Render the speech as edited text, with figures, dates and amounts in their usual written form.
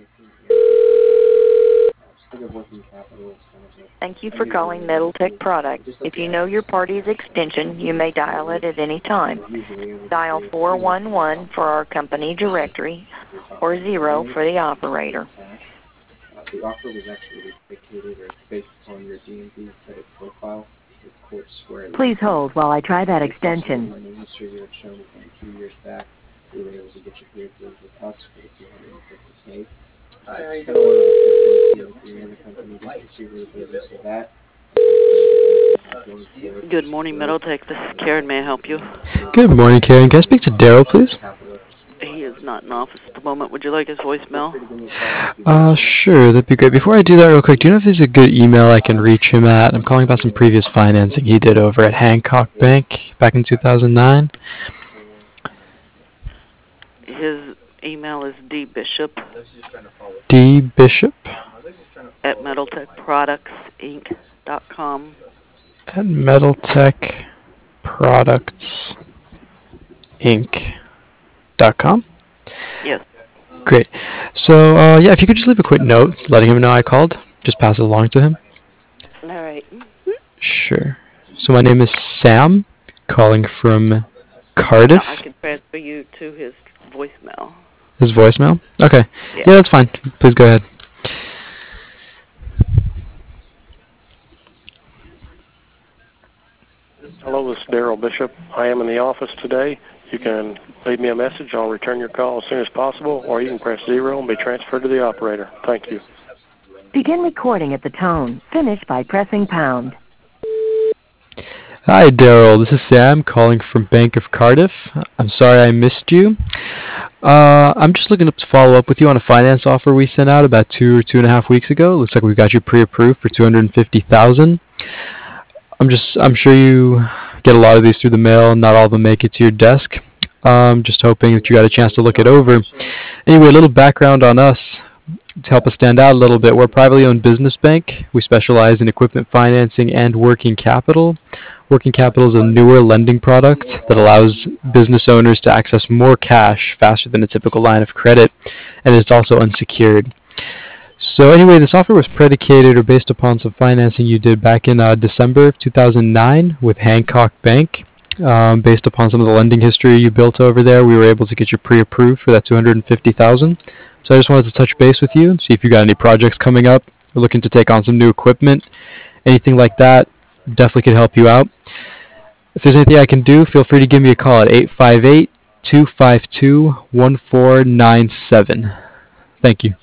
Thank you for calling Metaltech Products. If you know your party's extension, you may dial it at any time. Dial 411 for our company directory or 0 for the operator. The offer was actually dictated or based upon your DMV credit profile with Court Square. Please hold while I try that extension. In the history you had shown within 2 years back, we were able to get you pre-approved with us for the $250K. I just kind of wanted to check in with your other company just to see where the business is at. Good morning, Metaltech. This is Karen. May I help you? Good morning, Karen. Can I speak to Daryl, please? He is not in office at the moment. Would you like his voicemail? Sure, that'd be great. Before I do that real quick, do you know if there's a good email I can reach him at? I'm calling about some previous financing he did over at Hancock Bank back in 2009. His email is dbishop. dbishop? At metaltechproductsinc.com. At metaltechproductsinc.com? Yes. Great. So, yeah, if you could just leave a quick note letting him know I called, just pass it along to him. All right. Sure. So my name is Sam, calling from Cardiff. I can transfer you to his voicemail. His voicemail? Okay. Yeah, that's fine. Please go ahead. Hello, this is Daryl Bishop. I am in the office today. You can leave me a message. I'll return your call as soon as possible, or you can press 0 and be transferred to the operator. Thank you. Begin recording at the tone. Finish by pressing pound. Hi, Daryl. This is Sam calling from Bank of Cardiff. I'm sorry I missed you. I'm just looking to follow up with you on a finance offer we sent out about 2 or 2.5 weeks ago. It looks like we got you pre-approved for $250,000. I'm sure you get a lot of these through the mail. Not all of them make it to your desk. Just hoping that you got a chance to look it over. Anyway, a little background on us to help us stand out a little bit. We're a privately owned business bank. We specialize in equipment financing and working capital. Working capital is a newer lending product that allows business owners to access more cash faster than a typical line of credit, and it's also unsecured. So anyway, this offer was predicated or based upon some financing you did back in December of 2009 with Hancock Bank. Based upon some of the lending history you built over there, we were able to get you pre-approved for that $250,000. So I just wanted to touch base with you and see if you got any projects coming up. We're looking to take on some new equipment. Anything like that definitely could help you out. If there's anything I can do, feel free to give me a call at 858-252-1497. Thank you.